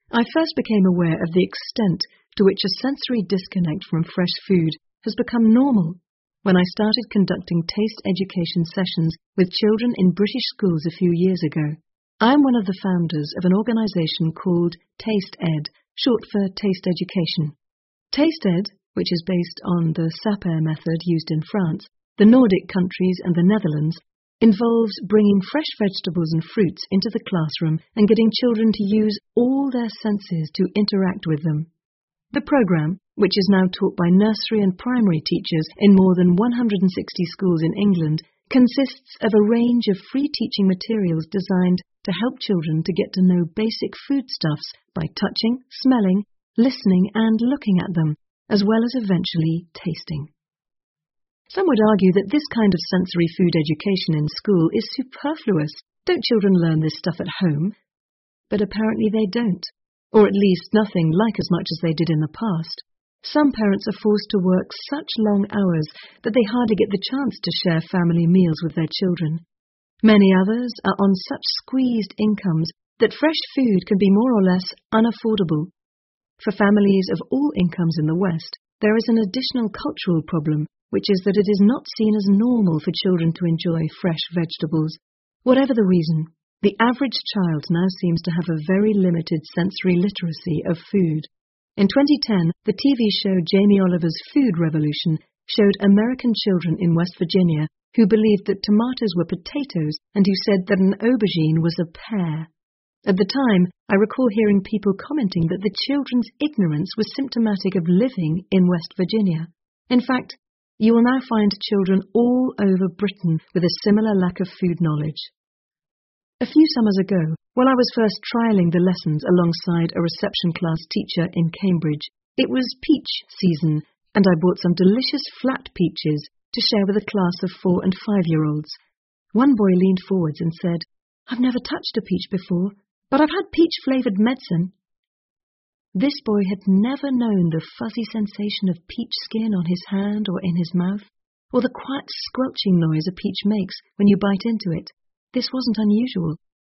I first became aware of the extent to which a sensory disconnect from fresh food has become normal when I started conducting taste education sessions with children in British schools a few years ago. I am one of the founders of an organisation called Taste Ed, short for Taste Education. Taste Ed, which is based on the SAPER method used in France, the Nordic countries and the Netherlands, involves bringing fresh vegetables and fruits into the classroom and getting children to use all their senses to interact with them. The programme, which is now taught by nursery and primary teachers in more than 160 schools in England, consists of a range of free teaching materials designed to help children to get to know basic foodstuffs by touching, smelling, listening and looking at them, as well as eventually tasting. Some would argue that this kind of sensory food education in school is superfluous. Don't children learn this stuff at home? But apparently they don't, or at least nothing like as much as they did in the past. Some parents are forced to work such long hours that they hardly get the chance to share family meals with their children. Many others are on such squeezed incomes that fresh food can be more or less unaffordable. For families of all incomes in the West, there is an additional cultural problem, which is that it is not seen as normal for children to enjoy fresh vegetables. Whatever the reason, the average child now seems to have a very limited sensory literacy of food. In 2010, the TV show Jamie Oliver's Food Revolution showed American children in West Virginia who believed that tomatoes were potatoes and who said that an aubergine was a pear. At the time, I recall hearing people commenting that the children's ignorance was symptomatic of living in West Virginia. In fact, you will now find children all over Britain with a similar lack of food knowledge. A few summers ago, while I was first trialling the lessons alongside a reception class teacher in Cambridge, it was peach season, and I bought some delicious flat peaches to share with a class of 4- and 5-year-olds. One boy leaned forwards and said, "I've never touched a peach before, but I've had peach-flavoured medicine." This boy had never known the fuzzy sensation of peach skin on his hand or in his mouth, or the quiet squelching noise a peach makes when you bite into it. This wasn't unusual.